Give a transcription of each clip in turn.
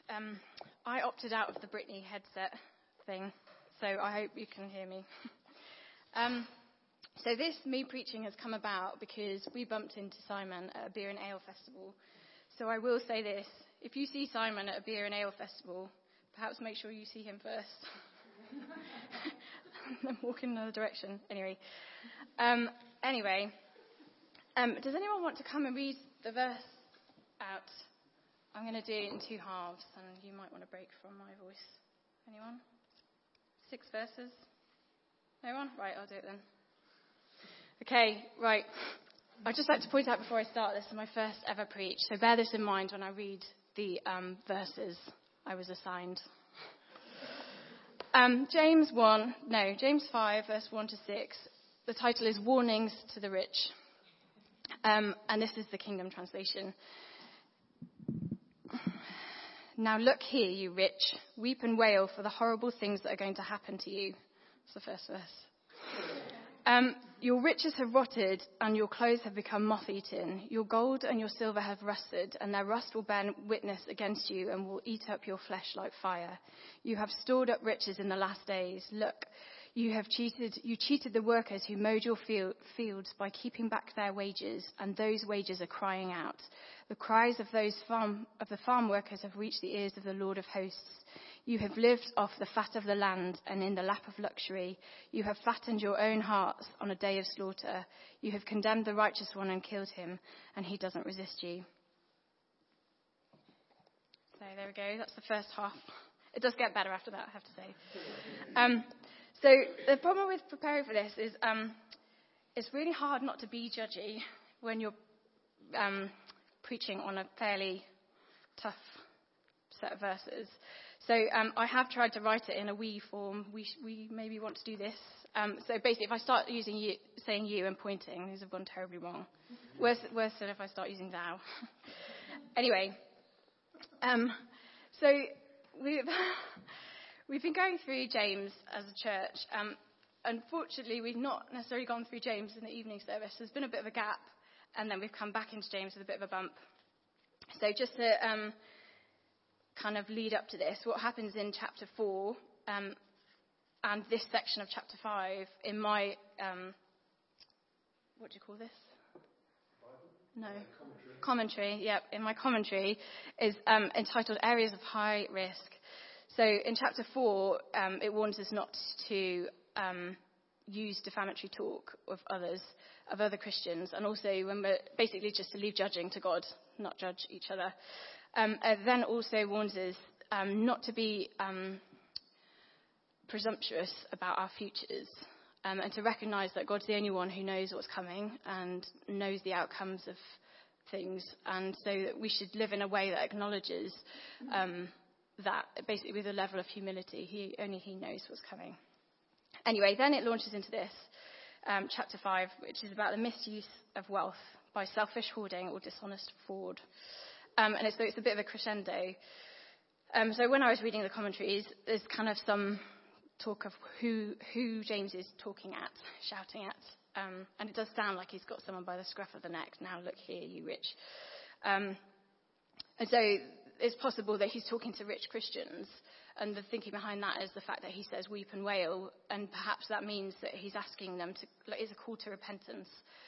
I opted out of the Britney headset thing, so I hope you can hear me. So this, me preaching, has come about because we bumped into Simon at a beer and ale festival. So I will say this: if you see Simon at a beer and ale festival, perhaps make sure you see him first. And then walk in another direction. Anyway, does anyone want to come and read the verse out? I'm going to do it in two halves, and you might want to break from my voice. Anyone? 6 verses? No one? Right, I'll do it then. Okay, right. I'd just like to point out before I start, this is my first ever preach, so bear this in mind when I read the verses I was assigned. James 5, verse 1 to 6. The title is Warnings to the Rich. And this is the Kingdom translation. Now look here, you rich, weep and wail for the horrible things that are going to happen to you. That's the first verse. Your riches have rotted and your clothes have become moth-eaten. Your gold and your silver have rusted, and their rust will bear witness against you and will eat up your flesh like fire. You have stored up riches in the last days. Look, you cheated the workers who mowed your fields by keeping back their wages, and those wages are crying out. The cries of the farm workers have reached the ears of the Lord of hosts. You have lived off the fat of the land and in the lap of luxury. You have fattened your own hearts on a day of slaughter. You have condemned the righteous one and killed him, and he doesn't resist you. So there we go. That's the first half. It does get better after that, I have to say. So the problem with preparing for this is it's really hard not to be judgy when you're preaching on a fairly tough set of verses. So I have tried to write it in a we form. We maybe want to do this. So basically, if I start saying you and pointing, these have gone terribly wrong. Worse than if I start using thou. Anyway, so we've been going through James as a church. Unfortunately, we've not necessarily gone through James in the evening service. There's been a bit of a gap, and then we've come back into James with a bit of a bump. So just to kind of lead up to this, what happens in chapter 4 and this section of chapter 5 in my, what do you call this? No. Commentary, yep. In my commentary is entitled Areas of High Risk. So in chapter 4, it warns us not to use defamatory talk of other Christians, and also when we're basically just to leave judging to God, not judge each other. It then also warns us not to be presumptuous about our futures, and to recognise that God's the only one who knows what's coming and knows the outcomes of things, and so that we should live in a way that acknowledges that, basically with a level of humility. Only he knows what's coming. Anyway, then it launches into this, chapter 5, which is about the misuse of wealth by selfish hoarding or dishonest fraud. And it's a bit of a crescendo. So when I was reading the commentaries, there's kind of some talk of who James is talking at, shouting at. And it does sound like he's got someone by the scruff of the neck. Now look here, you rich. And so it's possible that he's talking to rich Christians. And the thinking behind that is the fact that he says weep and wail. And perhaps that means that he's asking them is a call to repentance.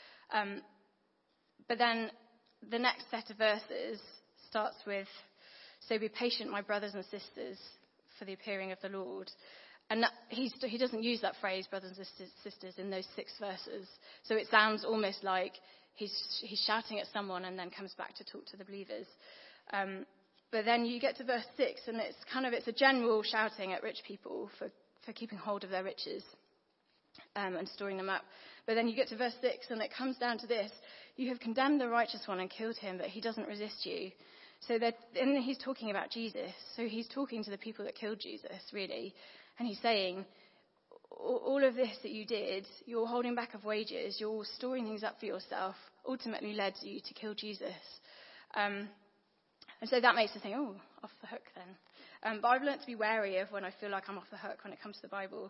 But then the next set of verses starts with, so be patient, my brothers and sisters, for the appearing of the Lord. And he doesn't use that phrase, brothers and sisters, in those 6 verses. So it sounds almost like he's shouting at someone and then comes back to talk to the believers. But then you get to verse 6, and it's a general shouting at rich people for keeping hold of their riches and storing them up. But then you get to verse 6, and it comes down to this: you have condemned the righteous one and killed him, but he doesn't resist you. So and he's talking about Jesus. So he's talking to the people that killed Jesus, really. And he's saying, all of this that you did, your holding back of wages, your storing things up for yourself, ultimately led you to kill Jesus. And so that makes us think, oh, off the hook then. But I've learnt to be wary of when I feel like I'm off the hook when it comes to the Bible.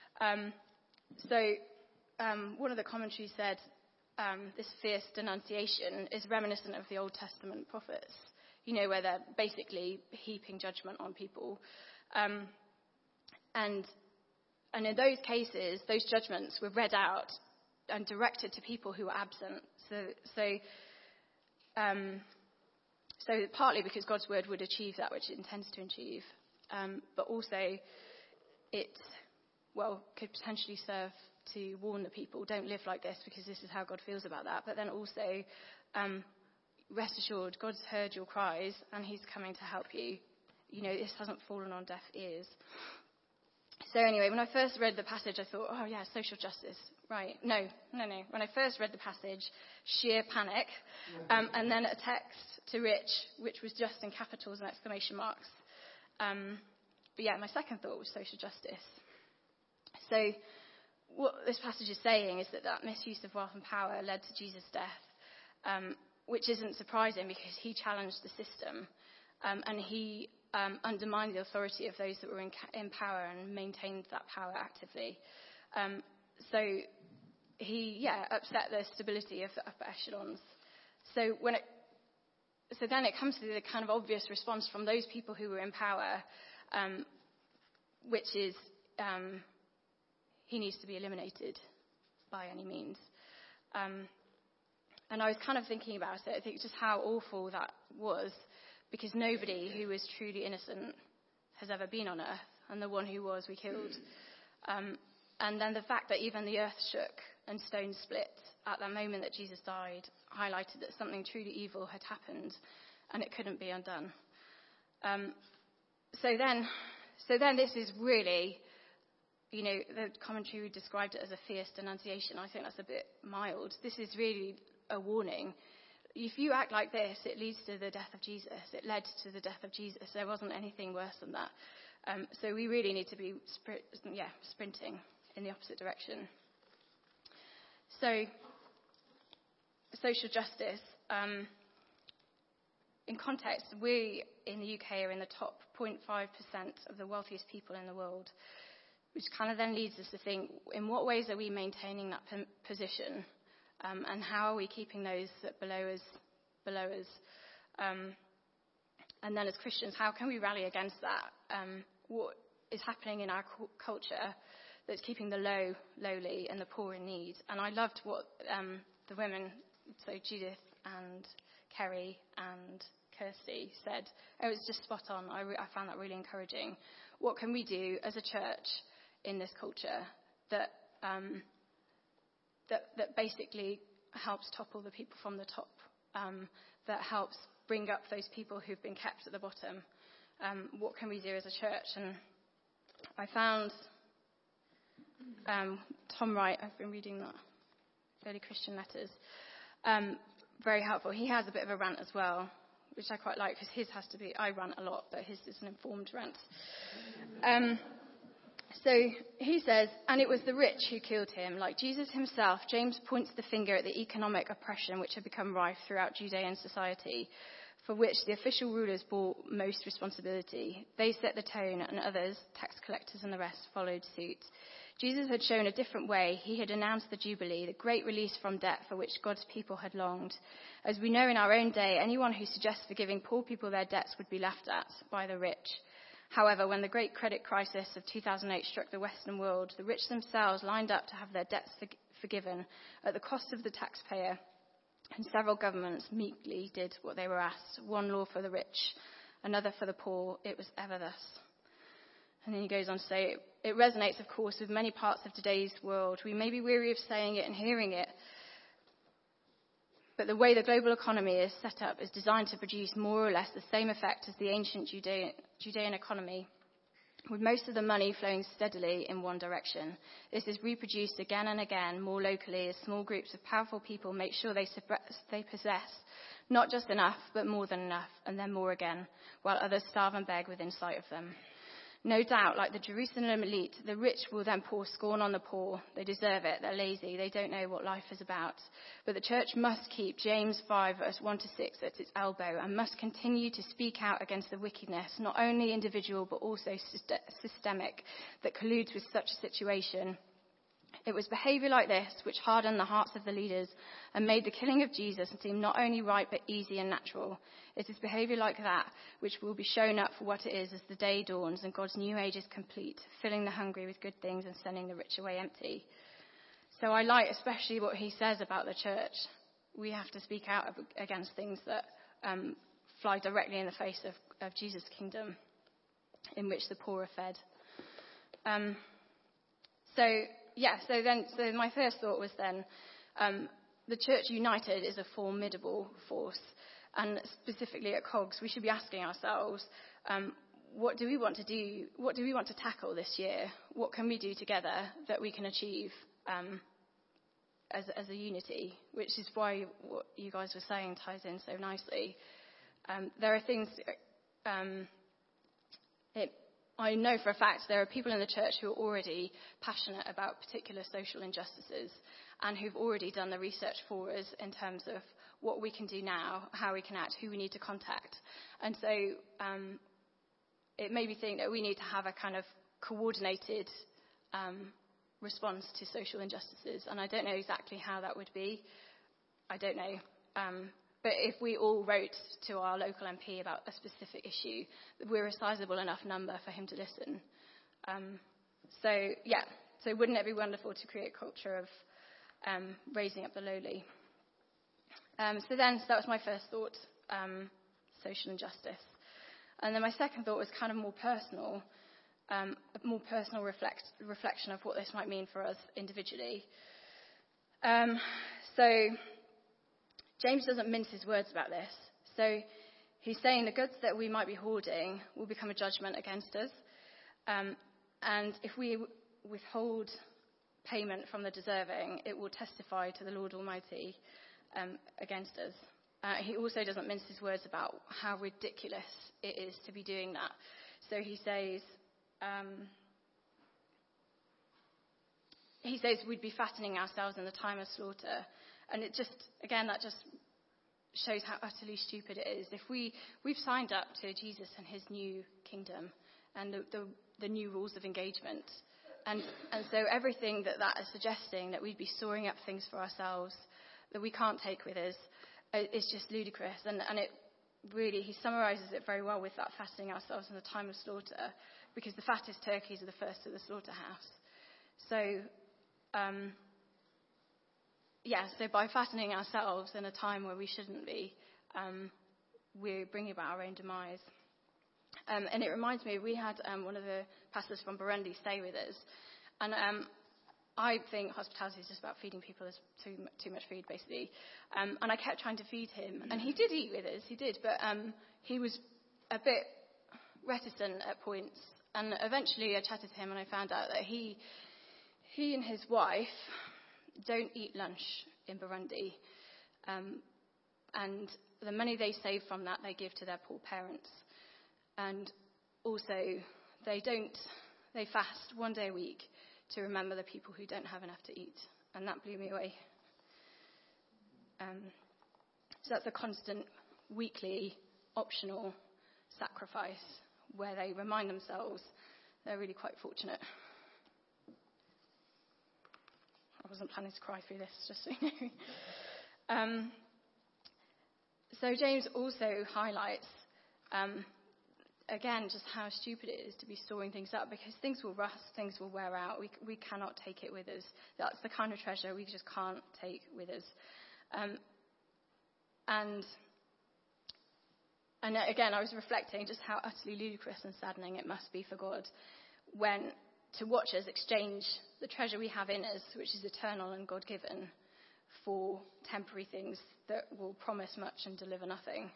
One of the commentaries said this fierce denunciation is reminiscent of the Old Testament prophets. where they're basically heaping judgment on people. And in those cases, those judgments were read out and directed to people who were absent. So partly because God's word would achieve that which it intends to achieve, but also it, could potentially serve to warn the people, don't live like this because this is how God feels about that. But then also, rest assured, God's heard your cries and he's coming to help you. This hasn't fallen on deaf ears. So anyway, when I first read the passage, I thought, oh yeah, social justice. Right. No. When I first read the passage, sheer panic. And then a text to Rich, which was just in capitals and exclamation marks. But yeah, my second thought was social justice. So what this passage is saying is that misuse of wealth and power led to Jesus' death, which isn't surprising because he challenged the system and he undermined the authority of those that were in power and maintained that power actively. So he, upset the stability of the upper echelons. So then it comes to the kind of obvious response from those people who were in power, which is he needs to be eliminated by any means. And I was kind of thinking about it. I think just how awful that was, because nobody who was truly innocent has ever been on earth, and the one who was, we killed. And then the fact that even the earth shook and stones split at the moment that Jesus died highlighted that something truly evil had happened, and it couldn't be undone. So then this is really, the commentary described it as a fierce denunciation. I think that's a bit mild. This is really a warning. If you act like this, it leads to the death of Jesus. It led to the death of Jesus. There wasn't anything worse than that. So we really need to be sprinting in the opposite direction. So, social justice. In context, we in the UK are in the top 0.5% of the wealthiest people in the world, which kind of then leads us to think, in what ways are we maintaining that position? And how are we keeping those that below us? And then as Christians, how can we rally against that? What is happening in our culture that's keeping the lowly and the poor in need? And I loved what the women, so Judith and Kerry and Kirsty said. It was just spot on. I found that really encouraging. What can we do as a church in this culture that basically helps topple the people from the top, that helps bring up those people who've been kept at the bottom? What can we do as a church? And I found Tom Wright, I've been reading that, Early Christian Letters, very helpful. He has a bit of a rant as well, which I quite like, because his has to be, I rant a lot, but his is an informed rant. So he says, and it was the rich who killed him. Like Jesus himself, James points the finger at the economic oppression which had become rife throughout Judean society, for which the official rulers bore most responsibility. They set the tone, and others, tax collectors and the rest, followed suit. Jesus had shown a different way. He had announced the Jubilee, the great release from debt for which God's people had longed. As we know in our own day, anyone who suggests forgiving poor people their debts would be laughed at by the rich. However, when the great credit crisis of 2008 struck the Western world, the rich themselves lined up to have their debts forgiven at the cost of the taxpayer, and several governments meekly did what they were asked. One law for the rich, another for the poor. It was ever thus. And then he goes on to say, it resonates, of course, with many parts of today's world. We may be weary of saying it and hearing it, but the way the global economy is set up is designed to produce more or less the same effect as the ancient Judean economy, with most of the money flowing steadily in one direction. This is reproduced again and again, more locally, as small groups of powerful people make sure they possess not just enough, but more than enough, and then more again, while others starve and beg within sight of them. No doubt, like the Jerusalem elite, the rich will then pour scorn on the poor. They deserve it. They're lazy. They don't know what life is about. But the church must keep James 5, verse 1-6 at its elbow, and must continue to speak out against the wickedness, not only individual, but also systemic, that colludes with such a situation. It was behaviour like this which hardened the hearts of the leaders and made the killing of Jesus seem not only right but easy and natural. It is behaviour like that which will be shown up for what it is as the day dawns and God's new age is complete, filling the hungry with good things and sending the rich away empty. So I like especially what he says about the church. We have to speak out against things that fly directly in the face of Jesus' kingdom, in which the poor are fed. So my first thought was then, the church united is a formidable force, and specifically at COGS, we should be asking ourselves, what do we want to do? What do we want to tackle this year? What can we do together that we can achieve as a unity? Which is why what you guys were saying ties in so nicely. There are things. I know for a fact there are people in the church who are already passionate about particular social injustices and who've already done the research for us in terms of what we can do now, how we can act, who we need to contact. And so it made me think that we need to have a kind of coordinated response to social injustices. And I don't know exactly how that would be. I don't know. But if we all wrote to our local MP about a specific issue, we're a sizable enough number for him to listen. So wouldn't it be wonderful to create a culture of raising up the lowly? So that was my first thought, social injustice. And then my second thought was kind of more personal, a more personal reflection of what this might mean for us individually. So James doesn't mince his words about this. So he's saying the goods that we might be hoarding will become a judgment against us. And if we withhold payment from the deserving, it will testify to the Lord Almighty against us. He also doesn't mince his words about how ridiculous it is to be doing that. So he says we'd be fattening ourselves in the time of slaughter. And it just, again, that just shows how utterly stupid it is. If we've signed up to Jesus and his new kingdom and the new rules of engagement. And so everything that is suggesting that we'd be storing up things for ourselves that we can't take with us is just ludicrous. And it really, he summarises it very well with that fattening ourselves in the time of slaughter, because the fattest turkeys are the first at the slaughterhouse. So, so by fattening ourselves in a time where we shouldn't be, we're bringing about our own demise. And it reminds me, we had one of the pastors from Burundi stay with us. And I think hospitality is just about feeding people too much food, basically. And I kept trying to feed him. And he did eat with us, he did. But he was a bit reticent at points. And eventually I chatted to him and I found out that he and his wife don't eat lunch in Burundi. And the money they save from that, they give to their poor parents. And also, they fast one day a week to remember the people who don't have enough to eat. And that blew me away. So that's a constant, weekly, optional sacrifice where they remind themselves they're really quite fortunate. I wasn't planning to cry through this, just so you know. So James also highlights, again, just how stupid it is to be storing things up, because things will rust, things will wear out. We cannot take it with us. That's the kind of treasure we just can't take with us. And again, I was reflecting just how utterly ludicrous and saddening it must be for God when to watch us exchange the treasure we have in us, which is eternal and God-given, for temporary things that will promise much and deliver nothing.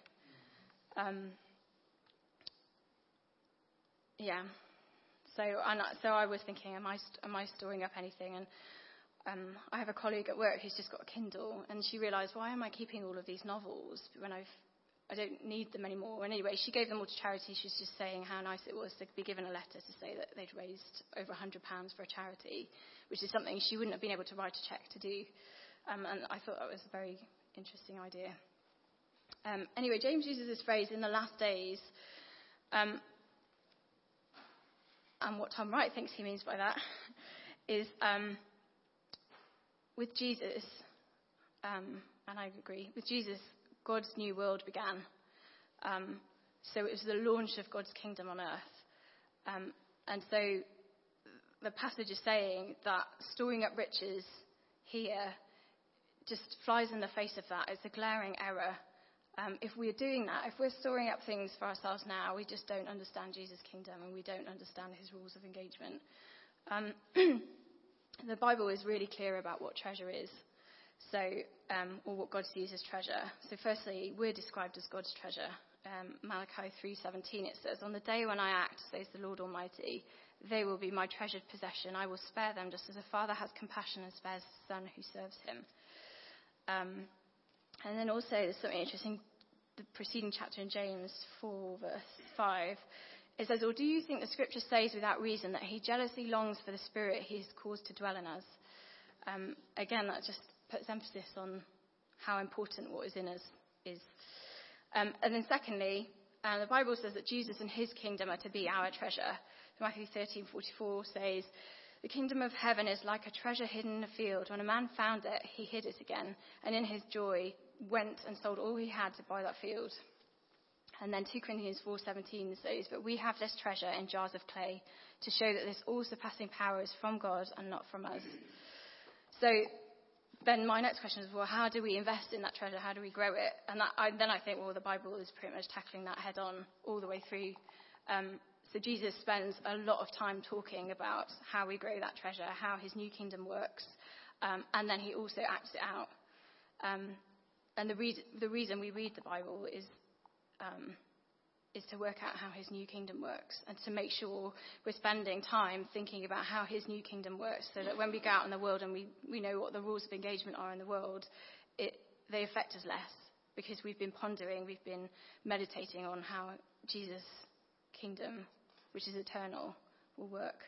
So I was thinking, am I storing up anything? And I have a colleague at work who's just got a Kindle, and she realised, why am I keeping all of these novels when I don't need them anymore? And anyway, she gave them all to charity. She's just saying how nice it was to be given a letter to say that they'd raised over £100 for a charity, which is something she wouldn't have been able to write a cheque to do. And I thought that was a very interesting idea. Anyway, James uses this phrase, in the last days, and what Tom Wright thinks he means by that is with Jesus, and I agree, with Jesus, God's new world began. So it was the launch of God's kingdom on earth. And so the passage is saying that storing up riches here just flies in the face of that. It's a glaring error. If we're doing that, if we're storing up things for ourselves now, we just don't understand Jesus' kingdom and we don't understand his rules of engagement. The Bible is really clear about what treasure is, or what God sees as treasure. So firstly, we're described as God's treasure. Malachi 3:17, it says, "On the day when I act, says the Lord Almighty, they will be my treasured possession. I will spare them just as a father has compassion and spares his son who serves him." And then also there's something interesting, the preceding chapter in James 4 verse 5. It says, "Or do you think the scripture says without reason that he jealously longs for the spirit he has caused to dwell in us?" Again, that just puts emphasis on how important what is in us is. And then secondly, the Bible says that Jesus and his kingdom are to be our treasure. Matthew 13:44 says, "The kingdom of heaven is like a treasure hidden in a field. When a man found it, he hid it again, and in his joy went and sold all he had to buy that field." And then 2 Corinthians 4:17 says, "But we have this treasure in jars of clay to show that this all-surpassing power is from God and not from us." So then my next question is, well, how do we invest in that treasure? How do we grow it? And then I think, well, the Bible is pretty much tackling that head on all the way through. So Jesus spends a lot of time talking about how we grow that treasure, how his new kingdom works, and then he also acts it out. And the reason we read the Bible is to work out how his new kingdom works and to make sure we're spending time thinking about how his new kingdom works, so that when we go out in the world and we know what the rules of engagement are in the world, they affect us less, because we've been pondering, we've been meditating on how Jesus' kingdom, which is eternal, will work.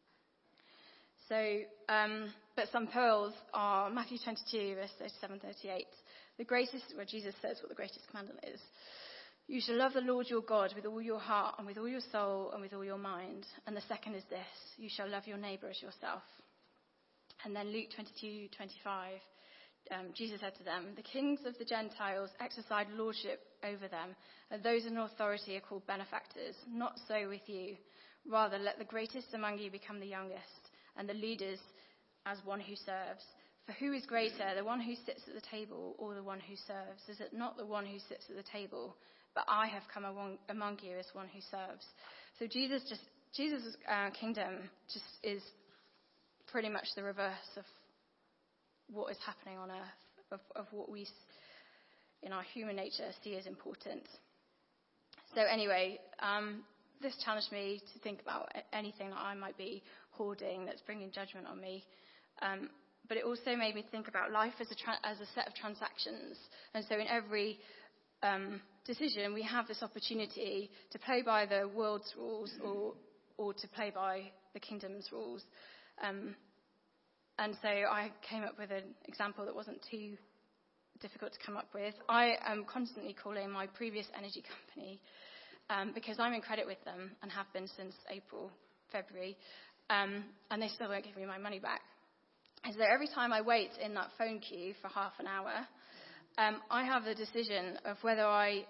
So, but some pearls are Matthew 22, verse 37-38. The greatest, where Jesus says what the greatest commandment is. "You shall love the Lord your God with all your heart and with all your soul and with all your mind. And the second is this, you shall love your neighbour as yourself." And then Luke 22:25, Jesus said to them, "The kings of the Gentiles exercise lordship over them, and those in authority are called benefactors. Not so with you. Rather, let the greatest among you become the youngest, and the leaders as one who serves. For who is greater, the one who sits at the table or the one who serves? Is it not the one who sits at the table? But I have come among you as one who serves." So Jesus' kingdom just is pretty much the reverse of what is happening on earth, of what we in our human nature see as important. So anyway, this challenged me to think about anything that I might be hoarding that's bringing judgment on me. But it also made me think about life as a set of transactions. And so in every decision, we have this opportunity to play by the world's rules or to play by the kingdom's rules. And so I came up with an example that wasn't too difficult to come up with. I am constantly calling my previous energy company because I'm in credit with them and have been since February, and they still won't give me my money back. And so every time I wait in that phone queue for half an hour, I have the decision of whether I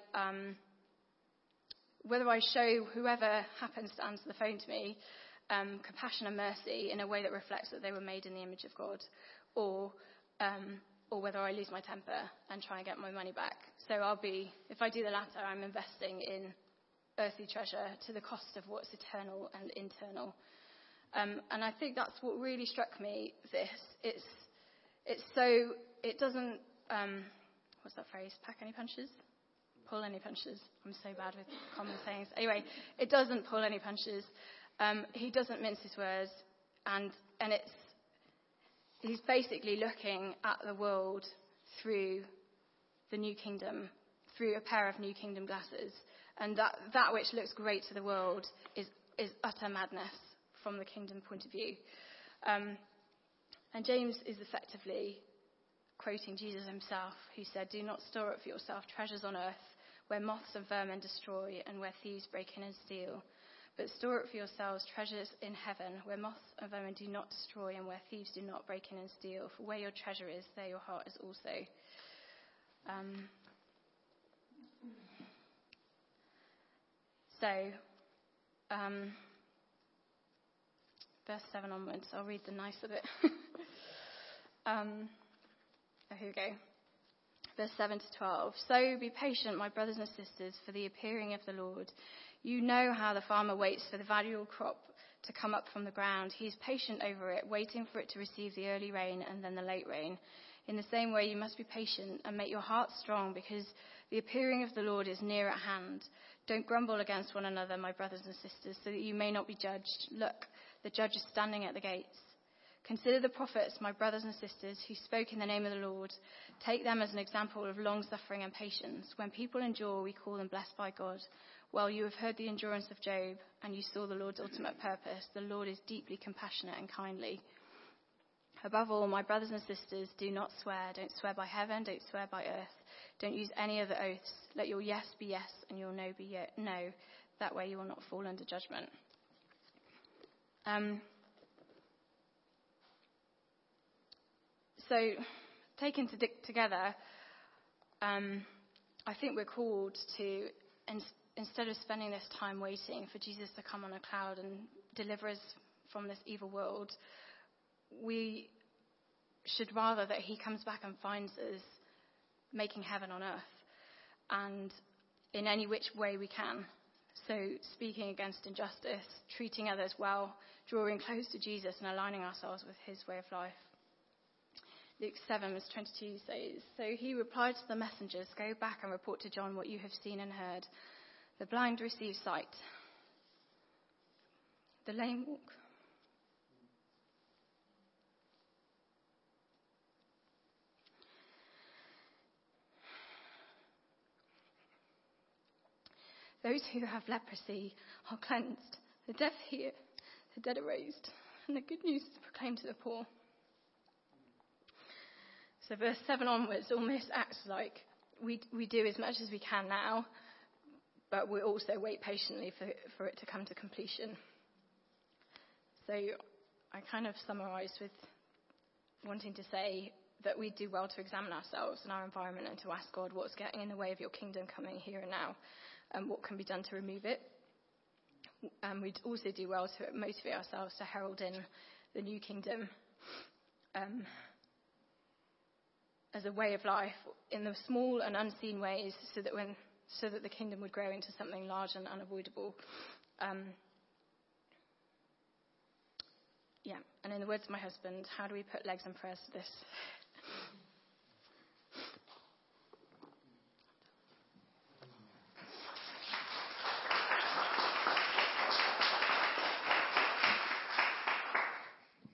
show whoever happens to answer the phone to me compassion and mercy in a way that reflects that they were made in the image of God, or whether I lose my temper and try and get my money back. So if I do the latter, I'm investing in earthly treasure to the cost of what's eternal and internal. And I think that's what really struck me. It doesn't. What's that phrase? Pack any punches? Pull any punches. I'm so bad with common sayings. Anyway, it doesn't pull any punches. He doesn't mince his words, and he's basically looking at the world through the new kingdom, through a pair of new kingdom glasses, and that which looks great to the world is utter madness from the kingdom point of view. And James is effectively quoting Jesus himself, who said, "Do not store up for yourself treasures on earth, where moths and vermin destroy and where thieves break in and steal. But store up for yourselves treasures in heaven, where moth and vermin do not destroy and where thieves do not break in and steal. For where your treasure is, there your heart is also. Verse 7 onwards, I'll read the nicer bit. Here we go. Verse 7 to 12. So be patient, my brothers and sisters, for the appearing of the Lord. You know how the farmer waits for the valuable crop to come up from the ground. He is patient over it, waiting for it to receive the early rain and then the late rain. In the same way, you must be patient and make your hearts strong, because the appearing of the Lord is near at hand. Don't grumble against one another, my brothers and sisters, so that you may not be judged. Look, the judge is standing at the gates. Consider the prophets, my brothers and sisters, who spoke in the name of the Lord. Take them as an example of long-suffering and patience. When people endure, we call them blessed by God. Well, you have heard the endurance of Job, and you saw the Lord's ultimate purpose. The Lord is deeply compassionate and kindly. Above all, my brothers and sisters, do not swear. Don't swear by heaven, don't swear by earth. Don't use any other oaths. Let your yes be yes and your no be no. That way you will not fall under judgment. So, taken together, I think we're called to, instead of spending this time waiting for Jesus to come on a cloud and deliver us from this evil world, we should rather that he comes back and finds us making heaven on earth, and in any which way we can. So speaking against injustice, treating others well, drawing close to Jesus and aligning ourselves with his way of life. Luke 7 verse 22 says, So he replied to the messengers, Go back and report to John what you have seen and heard. The blind receive sight. The lame walk. Those who have leprosy are cleansed. The deaf hear. The dead are raised. And the good news is proclaimed to the poor. So verse 7 onwards almost acts like we do as much as we can now, but we also wait patiently for it to come to completion. So I kind of summarised with wanting to say that we do well to examine ourselves and our environment and to ask God what's getting in the way of your kingdom coming here and now, and what can be done to remove it. And we'd also do well to motivate ourselves to herald in the new kingdom as a way of life in the small and unseen ways, so that the kingdom would grow into something large and unavoidable. And in the words of my husband, how do we put legs and prayers to this?